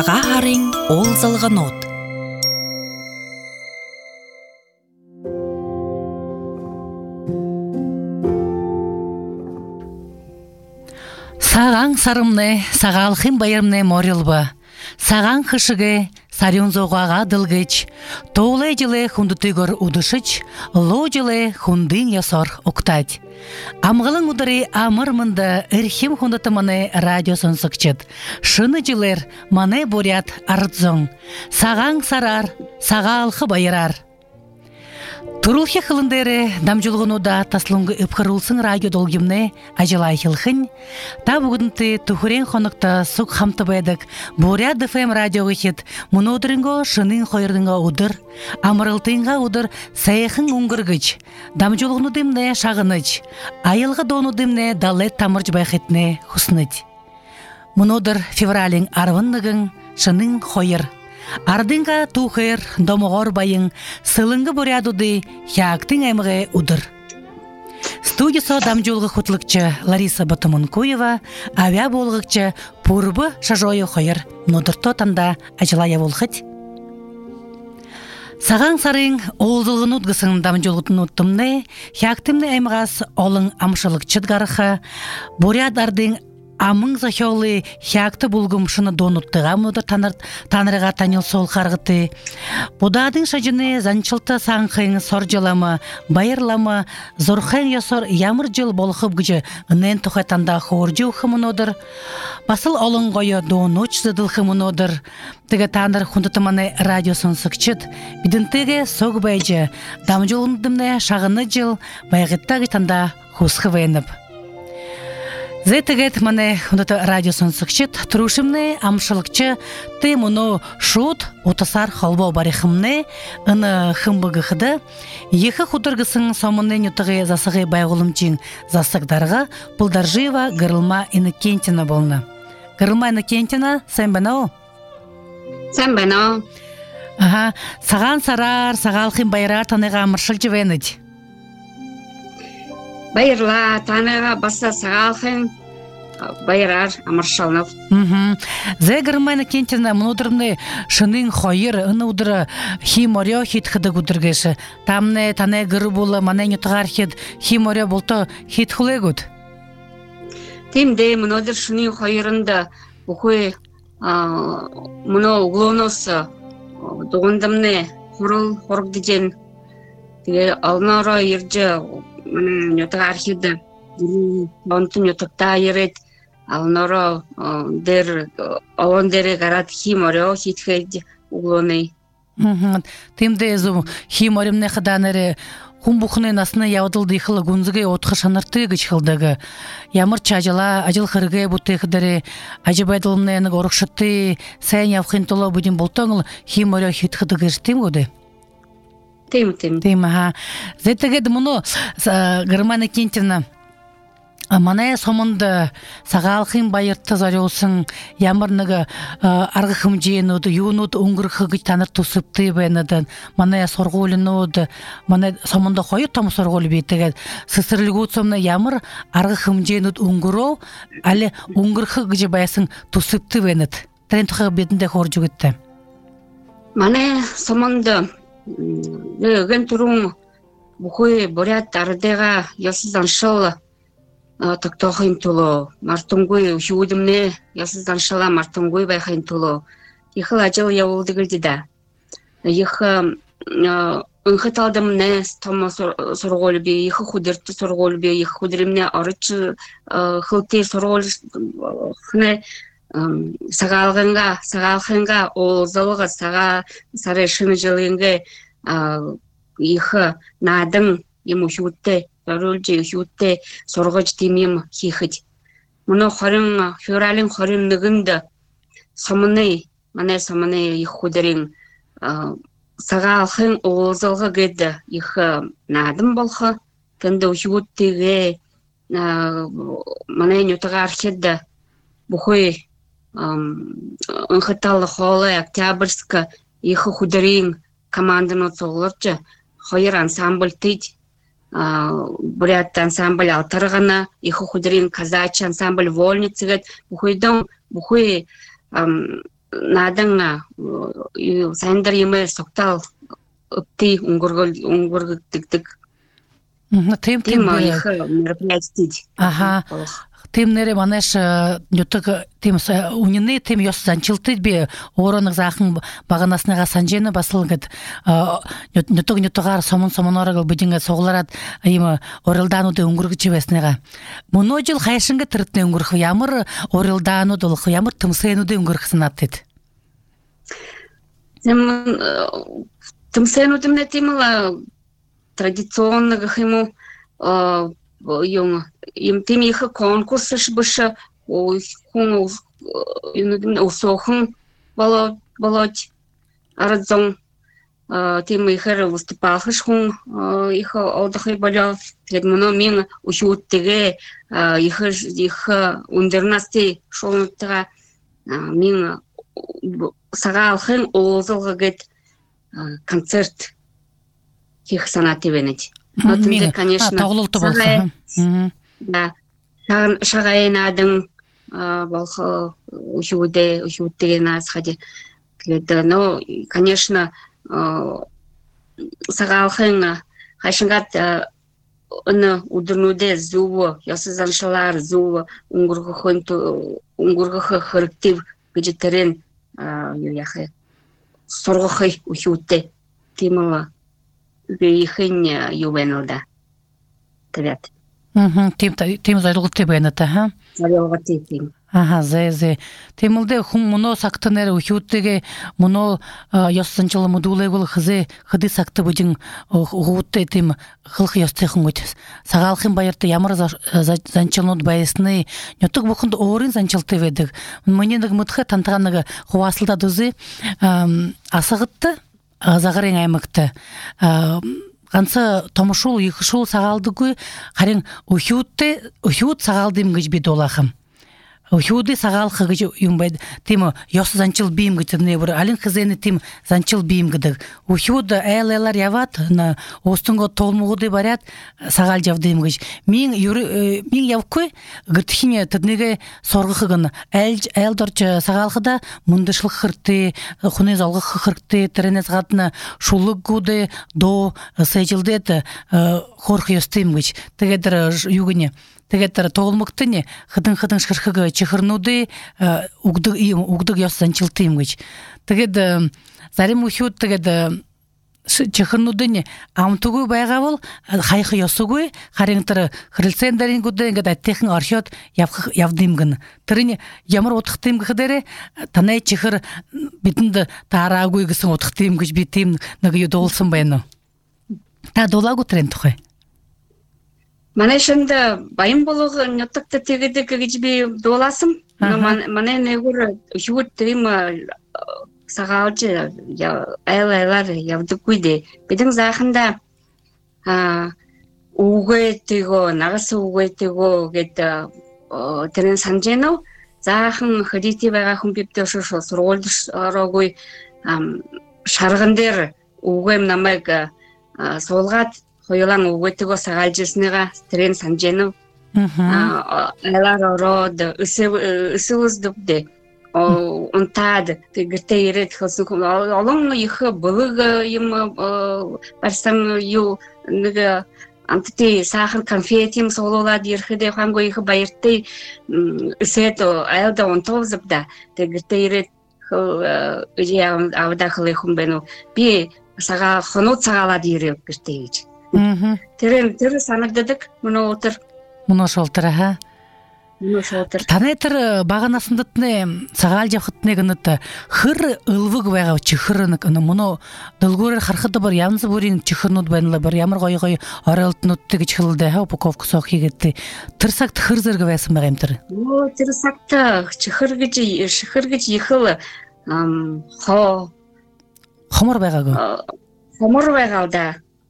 Саға харың ол зылғын от. Саған сарымны, сағалқын байырымны морилбы. Саған қышығы, сарюн зоғаға дылгыч. Тоулы жылы хунды түйгір удышыч, ло жылы хундын ясор оқтать. Амғылың удыры амырмынды үрхим хундатымыны радиосын сықчыд. Шыны жылыр маны борят арыдзоң. Саған сарар, сағалқы байырар. Турулхе хылындары дамжылғынуда таслыңғы үпқырылсын радио долгимне ажылай хылхын. Та бүгінті тухурен қонықта сұқ хамты байдық. Бурят ДФМ радио ғыхет мұны удырынға шынын қойырдыңға удыр, амырылтыңға удыр саяхын ұңғыргыч. Дамжылғынудымне шағыныч, айылғы донудымне далет тамырж байхетне хусыныч. Мұны удыр февралин арвыннығын шынын қойыр. Ардынға тухыр, домоғор байың, сылыңғы борядуды, хяктың әміғі удыр. Студиясы дамжулғы құтлықчы Лариса Батымынкуева, авиа болғықчы Пурбы шажойы қойыр, нодырто танда ажылая болғыт. Саған сарың олзылғын ұдғысын дамжулғытын ұттымны, хяктымны әміғас олың амшылықчыд ғарықы, боряд ардың Амың захиолы хякты булгум шыны донуттыға мұдыр танырыға танил сол қарғыты. Будадың шажыны занчылты саңқың соржыламы, байырламы, зорхын ясор ямыр жыл болқып күжі үнен тұхайтанда хоржы ұқымын одыр. Басыл олың ғойы доноч зыдылқымын одыр. Тігі таныр құндытыманы радиосын сықчыд. Бидінтігі соғы байжы, дамжолындымны шағыны жыл байғыттағы танда хусқы вайынып. Зетігет мане хүндіті радиосын сықчыт, тұрушымны амшылықчы ты мұны шуд отасар халбау барихымны үні хымбығықыды. Ехі құдырғысын сомыны нүтіғі засығы байғылымчын засықдарға бұлдаржыва Гырылма Иннокентина болны. Гырылма Иннокентина, сән бәна о? Сән бәна о. Саған сарар, сағалқын байрар таныға амыршыл жывенід. Байырла, таныға баса сағалқын байырар амыршалнов. Зе Гырылма Иннокентина мұнудырымны шының қойыр, үні удыры химорё хит қыды күдіргеші. Тамны таны гыры болы, маны нүтіғар хит химорё болты хит хулы күд? Темде мұнудыр шының қойырында бұқой мұны ұғылоносы доғындымны құрыл қорғды жен. Алнара ерджі Мен нөтіға архивді онтын нөтікта ерет, алнора олон дері қарат химорё хитхед углоны. Темде езу химорымны қыданыры құмбұқыны насыны яудылды иқылы гүнзіге отқы шанырты ғыч қылдығы. Ямыр чажыла, ажыл қырғы бұтты қыдары, ажыбайдылымны әнік орықшытты, сәйін явқын толы бұдын болтаңыл химорё хитхеді ғыштым көді? Тем. Зеттігеді мұны Гырылма Иннокентина мана сомынды сағалқын байыртты зарёсын ямырныға арғықым жейінуды, юынуды ұңғырқы ғыч таныр тұсыпты бәйнадын, мана сорғолынуды, мана сомынды қойы там сорғолы бейтігеді. Сысырлығы ұтсомна ямыр арғықым жейінуды ұңғыру, әлі ұңғырқы ғыжы бәйсің тұсыпты бәйнад. Тәрен тұқы бетінде қор жүгітті. Мана сомынды Ген турун бухой борят ардега ясыздан шылы тоқтоқын тұлы. Мартунгой үшеудімне ясыздан шыла мартунгой байқын тұлы. Ехыл ажыл яулды гілдіда. Ехы ұнқыталдымне тома сұрғолы бе, ехы худырты сұрғолы бе, ехы худырымне арычы қылты сұрғолы қыны сағалғынға олзылығы сары шыны жылыңғы ехі надың ему хютте, барулжы хютте сұрғыч демем хихыд. Мұны қорын, февралин қорын нүгінді сомыны, мане сомыны ехі худырын сағалғын олзылығы геді ехі надым болғы, кінді хюттеге мане нүтіға архедді бұхой Înxătală холы Октябрьска ехы худырын команданы соғылырчы, хойыр ансамбль тыд, бурят ансамбль алтырғаны, ехы худырын казачы ансамбль вольницыгыд, бұхойдың бұхой 나당나 산들 임을 속달 없디 웅gorg득득 Тим тема их мероприятий. Ага. Тим нере манеш нютык тим унины тим ёс занчылты бе оронык захын баганасынага санжені басылгыт нютыгар сомон орагыл бидинге согларат има орылдануды уңгургы чебеснега. Муно жыл хайшынга тыртны уңгургы ямыр орылдануды улгы ямыр тымсенуды уңгургы сынаттыт. Тымсенудымне тимала традиционных ему им тем их конкурсы шбыша усохун болоть арадзон тем их выступал шхун их отдыхай болел предмно мин учуттеге их ундернасти шолнутга мин сагалхын озылгыгет концерт их санативенет. Но ты, конечно, да, шагайнадың балхы учуде нас хади. Но, конечно, сагалхын хайшынгат удырнуде зуво, ясызаншалар зуво, уңгургы хырктив гыжетерен яхы соргохай учуде тимала. Ихын ювенылда. Тавят. Тим зайлгыты бенета, ха? Зайлгыты тим. Ага, зе. Тимылде хум муно сактынер ухютеге муно яссанчылы мудулай гол хыды сакты бужин угутте тим хылх ясты хунгут. Сагалхын байырты ямар занчылнут байысны нютук бухынды орын занчылты ведик. Мынендик мытхы тантаганыгы хуасылда дузы асыгытты Загырың аймыкты. Ганса томушул, ихшул сагалдыгы, харин ухют сагалдым гыч бит олахым. Ухюды сагалхы гыч юмбайд, тим ёсы занчыл бийм гыч бир алин хызыны тим занчыл бийм гыдык. Ухюды элелар яват, на остунго толмугуды барят сагал жавдым гыч. Мин явкы гыртхине тыдныгы соргыхыгын элдорчы сагалхыда мундышлык хырты, хуны залгы хырты, теренес гатны шулык гуды до сейжилдет хорхы ёстым гыч. Тегедер югыне Тегеттер тоғылмықтыне хыдын шырхыгы чехырнуды угдыг ясан чылтым гыч. Тегед зарим ухют тегед чехырнудыне амтугу байгавыл хайхы ясугу харинтер хрылсендерин гуды гада техн архет явдымгын. Тырыне ямар отықтым гыдере танай чехыр битинде тарагуй гысын отықтым гыч битим нагы долсын байны. Та долагу трен тухай. Мане шында байым болуғы нөттікті тегеді көгіжбей доласым. Мане негур хют тим сағалчы айлар явды күйде. Бедің зақында уғы тего, нағысы уғы тего гетті терен санжену. Зақын хадити байға хүмпепті шошо сұрғолды рогой шарғындер уғы намайға солғат. Хойлан угетего сагалжысныга терен санжену. Айлар ород ысылыздыпды. Онтады. Тегірте ерет хылсын. Олың ихы былығы ем барсам ю антыты сахар конфетим сололады ерхіде ханго ихы байырты ысету айлда онтовзыпда. Тегірте ерет авда хылы хумбену. Би хынут сагалады ерет гіртейч. Терен санагдыдык, мұны отыр. Мұны шолтыр, ха? Мұны шолтыр. Танайтыр бағанасындытны сағал жақытны гыныты хыр ылвыг байға чықырынык. Мұны дылгөрер харқыды бір ямзы бөрін чықырнуд байнылы бір ямыр қой аралтынуттығы чықылды, ха, упаковка соқ егетті. Тырсақты хыр зіргі байсын бағайым тыр? Тырсақты шықыргыч ехылы Хомыр байға гө? Хомыр байға да.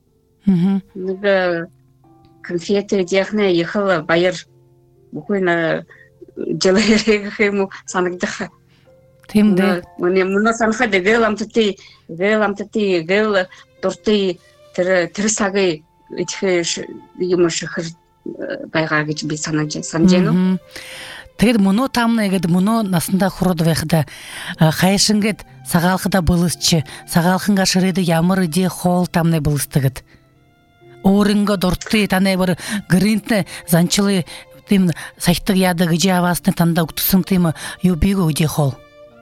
Нуга конфеты дехне ехала байыр буквально jelek ему санагдах. Тимде. Муна санха де геlam тати гел торты терсагы этих юмаш байга гэж би санжену. Тэгед муну тамна эгед муну насында хуруд вехда хайшынгет сагалхыда былысчы сагалхынга шырыды ямыр иде хол тамны былыстыгыт. Орынга дортты тане бір гринтне занчылы тим сахтык яды гыжы авасны танда уктусын тим юбиго иде хол.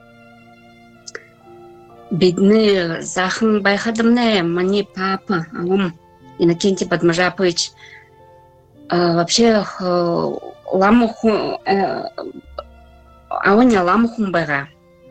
Бедны захын байхадымне мне папа, Иннокентий Подмажапович, вообще ламуху, ауня ламухун бага.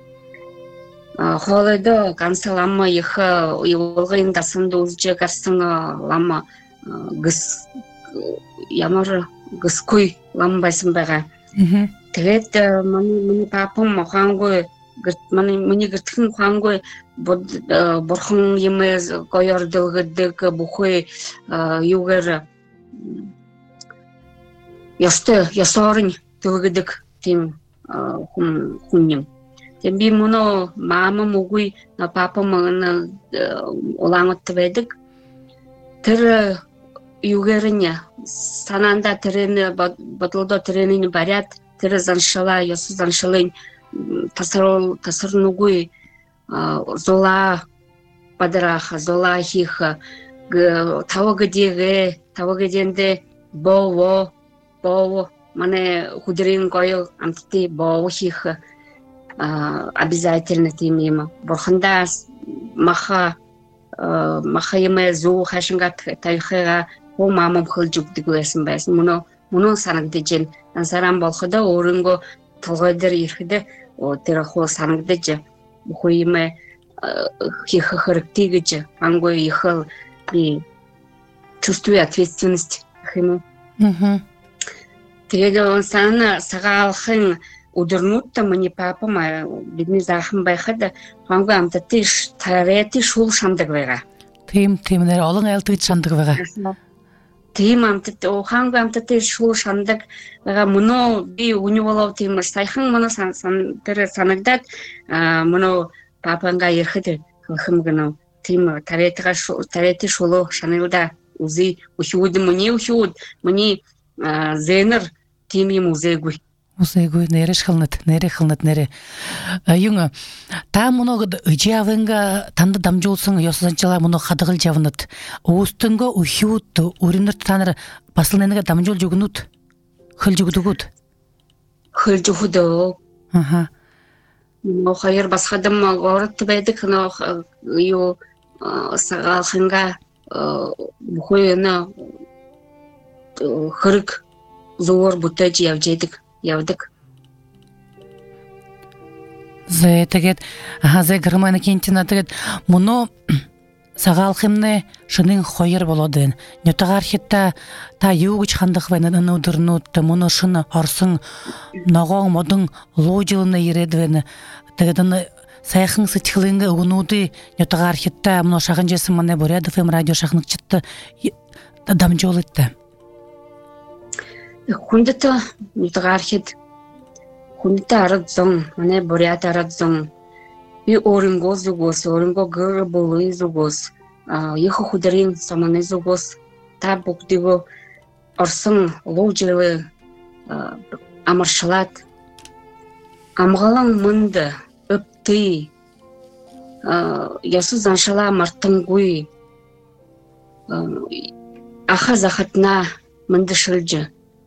Холодо канса лама их юлгын дасынды узжы карсыңа лама гыс ямар гыскуй лама байсын бага. Тэгээд мне папам хангой мне гэртхэн хангой бурхан юмэс гоёрдылгыдык бухой югэр ясорын тылгыдык тим хунним. Темби муно мама мугуй на папа мана олаңытты бедик. Тыр югэрыня сананда тырыны батылдо тырыны барят тыры заншала ясу заншалын тасыр нугуй зола падраха зола хиха тавагаденде бово мане худерин гойыл амтити бово хиха обязательно тимима. Бурханда маха еме зу хашингат тайхыга о мамам хылжук дигуэсин байсын. Муну санагдыжын. Насарам болхода орынго тылгойдыр ирхиде о терахо санагдыжы. Буху еме хиха характигыжы. Ангой ихыл и чувствую ответственность химу. Теге он сана сагалхын удырнутта мне папа ма бидни захын байхада хангу амтаты тарети шул шандыгвега. Тим нер олон айлтыгыт шандыгвега. Тим амтаты о хангу амтаты шул шандыгвега муно би униволов тим сайхын муно санагдат муно папанга ерхиде хым гына тим тарети шулу шанылда узи ухуд мне зенер тим ему зегуй. Усайгуй нере хылнат нере. Юңа та муно ыжавынга танда дамжолсың ёсызанчала муно хадыгыл жавынат. Оустунга ухют уринер таныр басылненге дамжол жугунут. Хыл жугудугут. Хыл жугуду. Аха. Но хайыр басхадым горат бедик но ю сагалхынга бухойна хырык зор бутач явдык. Зе тегет зе германа кентина тегет муно сагалхымны шынын хойыр болодын. Нютагар хитта та югыч хандык вайнан удырнут муно шыны арсың нагоң модың ложилыны ередвен тегеданы сайхын сычхылынга унуды нютагар хитта муно шагын жесым мане борядов эм радио шахнық чытты дамжол етті. Хундата нутгархит хунта арадзон мане бурят арадзон и оринго гыр болы зугос ехо худерин самане зугос та буктиго орсын ложилы амаршалат амгалан мынды өпты ясу заншала мартынгуй аха захатна мынды шылжы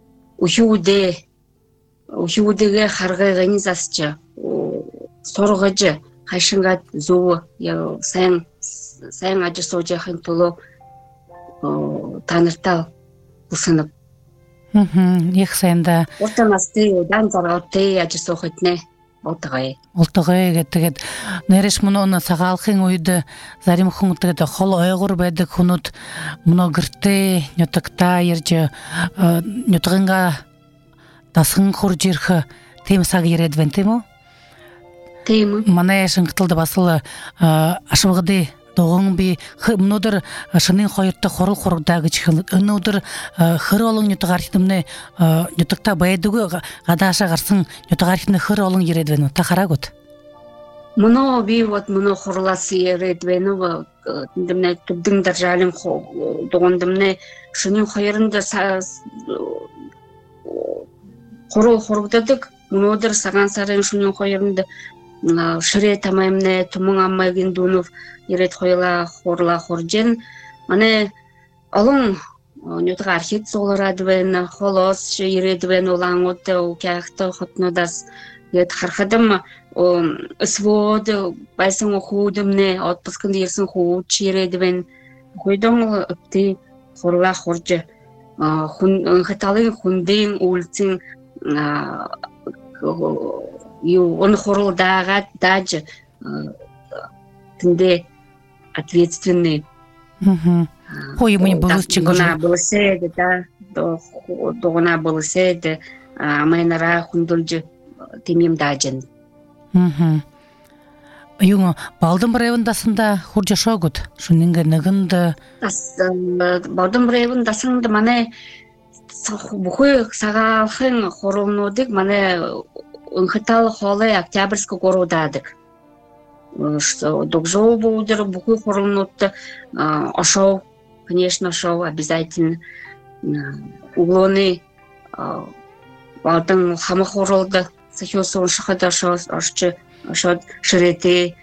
Ухиудеге харгайгани засча соргажы хайшынгат зуу сайын ажы сожа хантулу таныртал усынып. Ех сайында. Ортамасты дан заргатты ажы сохотне олтагай. Олтагай гетет. Нереш муно сагалхын уйды зарим хунтыгы хол ойгур бедик хунут муно гырты нютыкта ерже нютыгынга тасын хуржирхы тем саг ередвен тему. Тему. Мана шыңкытылды басылы ашыбыгды доғың би мнодыр шынын хойыртты хорыл хорудагы чыхылы өнодыр хыр олың нютыгар хитимне нютыкта байдыгы гадаша гарсын нютыгар хитимне хыр олың ередвен тахара гот. Муно би вот муно хорласы ередвен димне тубдың даржалым доғындымне шынын хойырында хору хоргдадык мунодыр саган сарын шунун койорунда шыре тамаймне тумун аммайгин дунув ирет койла хорла хоржен мане алын нютга архит солорадвен холос иредвен уланготте укяхта хотнодас ет хархадам свод байсан худымне отпускын ерсин худ чиредвен койдон ти хорла хорже хун хаталын хундин улцин ю он хорол дагат даж тинде ответственный Ой, мне было чего-то. Было седе, да, догона было седе, а мы на рахун дольже тимим даджен. Юнга балдым бревндасында хуржа шогут, шунинге нагында. Балдым бревндасында мане бухой сагалхын хоролнодик мане унхатал холы Октябрьский городадык. Что докжоу будет бухой хоролнодта ошоу. Конечно, шоу обязательно. Углоны балдың хамы хоролды. Сахиосон шахада шоу шырете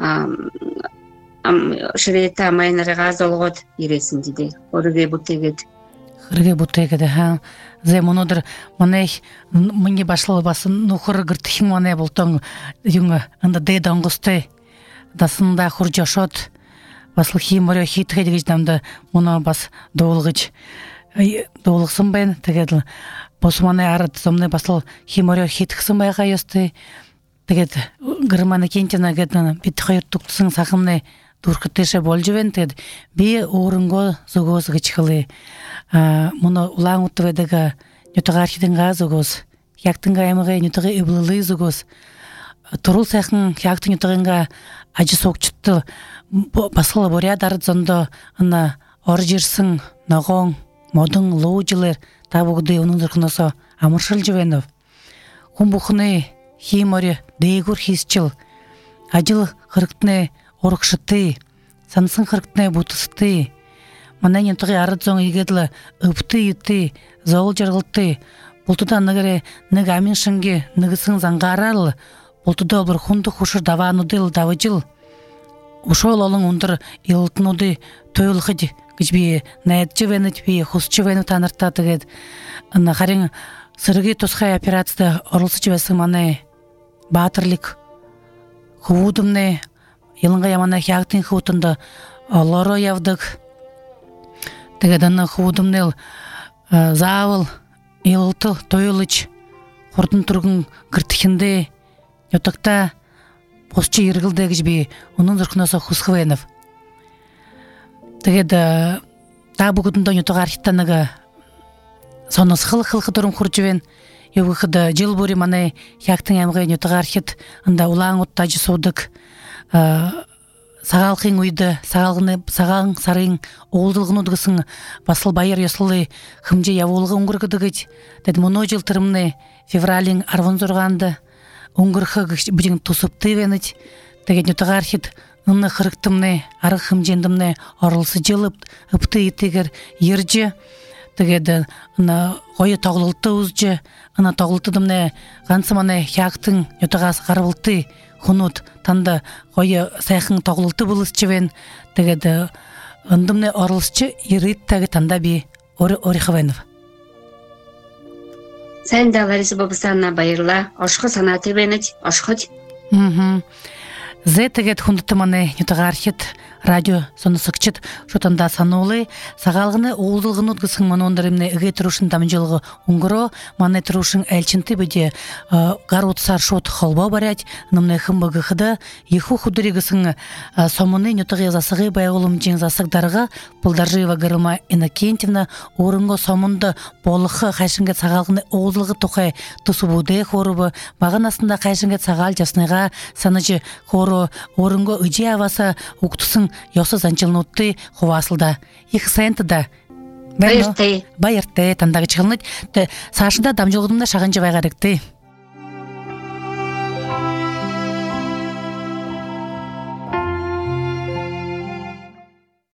амайнары газалғот ересін дейді. Орыге бұттегеді. Хырге бұттегеді, ха. Зе монодыр, манай, мұнге башылы басын, нұхыры гіртіхін манай болтың, юңы, ында дейді аңғысты, дасында құр жашот, басыл химария хитхе дегеч намда мұна бас доғылықсын бәйін, тегеділ, босу манай арыд, зомны басыл химария хитхсын байға есті, тегед, гырманы кентина гедіна, бітті қайырттықтысын сақымны дұрқыттышы бол жөвен, тегед, бей орынго зұғыз ғычқылы, мұны улаң ұттыведігі нютыға архидіңға зұғыз, яқтыңға әміғай нютыға өбілілі зұғыз, тұрыл сәқін яқтың нютығынға ажы соқчытты, басылы боряд арыд зонды, ына ор жерсің, нағоң, модың, лоу жылыр, табуғыды оның дұрқынасы амыршыл жөвенов. Құмбұқыны химори дейгур хисчыл, ажыл қырықтыны орықшыты, сансын қырықтыны бұтысты, Манай нентығы арыд зоң егеділі үпті, зауыл жарғылты, бұлтыда нығыры ныг амин шынге нығысын заңғаралы, бұлтыда бір хунды хушыр даванудыл давыжыл. Ушол олың ұндыр елтынуды төйліғыд гіжбе найдчы венет бе хусчы венет таныртаты гед. Харин сырығы тосқай операцияда орылсы жібесі манай батырлік худымны, елінға ямана хяқтың хутында лоро явдық. Тегеданы худымнел завыл, елтыл, тойлыч, құрдын тұрғын кіртіхінде, йотықта посчы ергілді гіжбе, оның дұрқынасы хусхвенов. Тегеді табы күтінді йотық архиттаныға соны сқыл-қылқы тұрым құрчывен, евғықыды жыл бөрі манай яқтың әмғай йотық архит, ында улаң ұттажы соудық, сағалқың үйді, сағаң сарың оғылдылғын ұдғысын басыл байыр есылы хымже яволғы ұңғырғыдығыд. Дәді мұны жыл тұрымны февралин арвын зорғанды, ұңғырқы бүден тұсыпты венід. Дәген үтіға архит ұнны қырықтымны, арық хымжендімні орылсы жылып, үпті етегер ерже. Дәгеді ғойы тоғылылты ұзжы, тоғылтыдымны ғансыманы яқтың үтіға қарбылты хунут танда гойы сайхын тоғылты булысчывен тегеді ындымны орылсчы ерит тәгі танда би ориховенов. Сайн да Лариса Бабасана байырла, ошқы санаты бенет, ошқыд. Зе тегет хундытыманы нютыға архит радио соны сықчыт шотанда санулы сағалғыны оғылдылғын ұдғысын маны ондырымны үге тұрушын дамынжылғы ұңғыро маны тұрушын әлчінті бөде ғар отсар шот холба барять нымны хымбығы қыды еху худырегісің сомыны нютыға засығы байғылым жен засықдарыға пылдаржыева ғырыма Иннокентьевна орынғы сомынды болықы қайшынға сағалғыны оғылдылғы тұқай тұсыбуды хорыбы маған астында қайшынға сағал жасныға саныжы хоры орынғы үже аваса уктусын yosa zanchilnutty хувасылда их сентда байырты тандагы чыгылны сашында дамжылгымда шаган жабай каректи